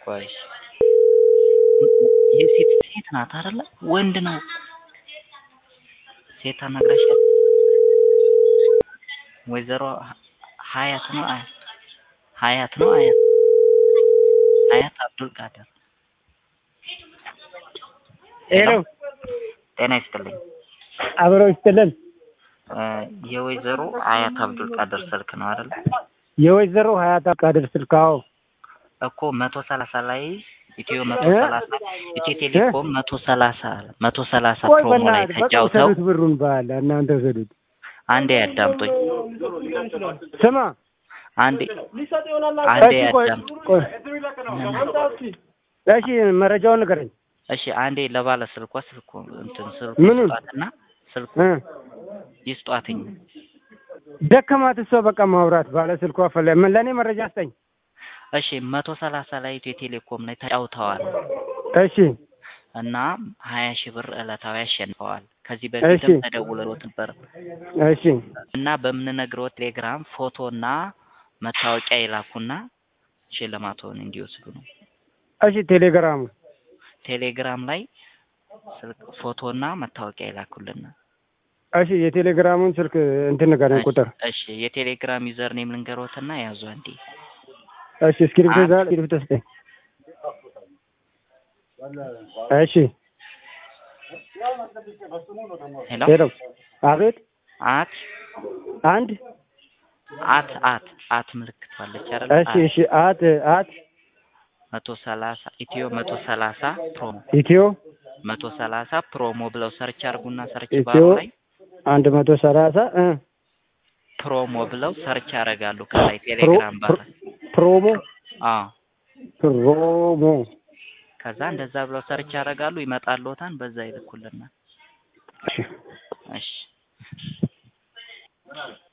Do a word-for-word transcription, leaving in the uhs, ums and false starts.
ቆይ የሴት ሴት ናት አይደለ? ወንድ ነው። ሴት አናግራሻል? ወይዘሮ ሀያት ነው አያት ሀያት ነው አያት ሀያት አብዱል ቃድር። ሄሎ ጤና ይስጥልኝ። አብሮ ይስጥልን። የወይዘሮ ሀያት አብዱል ቃድር ስልክ ነው አይደል? የወይዘሮ ሀያት አብዱል ቃድር ስልክ አዎ። እኮ መቶ ሰላሳ ላይ ኢትዮ መቶ ሰላሳ ኢትዮ ቴሌኮም መቶ ሰላሳ መቶ ሰላሳ ፕሮሞ ላይ ተጫውተው ብሩን ባለ እናንተ ወሰዱት። አንዴ ያዳምጡኝ። ስማ አንዴ አንዴ ያዳምጡ። እሺ መረጃውን ንገረኝ። እሺ አንዴ ለባለ ስልኳ ስልኩ እንትን ስልኩ ይስጧትና ስልኩ ይስጧትኝ። ደከማት እሷ በቃ ማውራት ባለ ስልኳ ፈለ ምን ለኔ መረጃ አስጠኝ። እሺ መቶ ሰላሳ ላይ ኢትዮ ቴሌኮም ላይ ተጫውተዋል። እሺ እና ሀያ ሺህ ብር ዕለታዊ አሸንፈዋል። ከዚህ በፊትም ተደውሎት ነበር። እሺ እና በምንነግረው ቴሌግራም ፎቶና መታወቂያ ይላኩና ሽልማቱን እንዲወስዱ ነው። እሺ ቴሌግራሙ ቴሌግራም ላይ ስልክ ፎቶና መታወቂያ ይላኩልና። እሺ የቴሌግራሙን ስልክ እንትን ንገረኝ ቁጥር። እሺ የቴሌግራም ዩዘር ኔም ልንገሮትና ያዙ አንዴ። እሺ ስክሪፕት ዛል ስክሪፕት ስጠኝ። እሺ ሄሎ ሄሎ አቤት አት አንድ አት አት አት ምልክት አለች አይደል? እሺ እሺ አት አት መቶ ሰላሳ ኢትዮ መቶ ሰላሳ ፕሮሞ ኢትዮ መቶ ሰላሳ ፕሮሞ ብለው ሰርች አርጉና ሰርች ባር ላይ አንድ መቶ ሰላሳ እ ፕሮሞ ብለው ሰርች ያረጋሉ። ከላይ ቴሌግራም ባር ፕሮሞ አ ፕሮሞ ከዛ እንደዛ ብለው ሰርች ያረጋሉ። ይመጣልዎታን በዛ ይልኩልናል። እሺ እሺ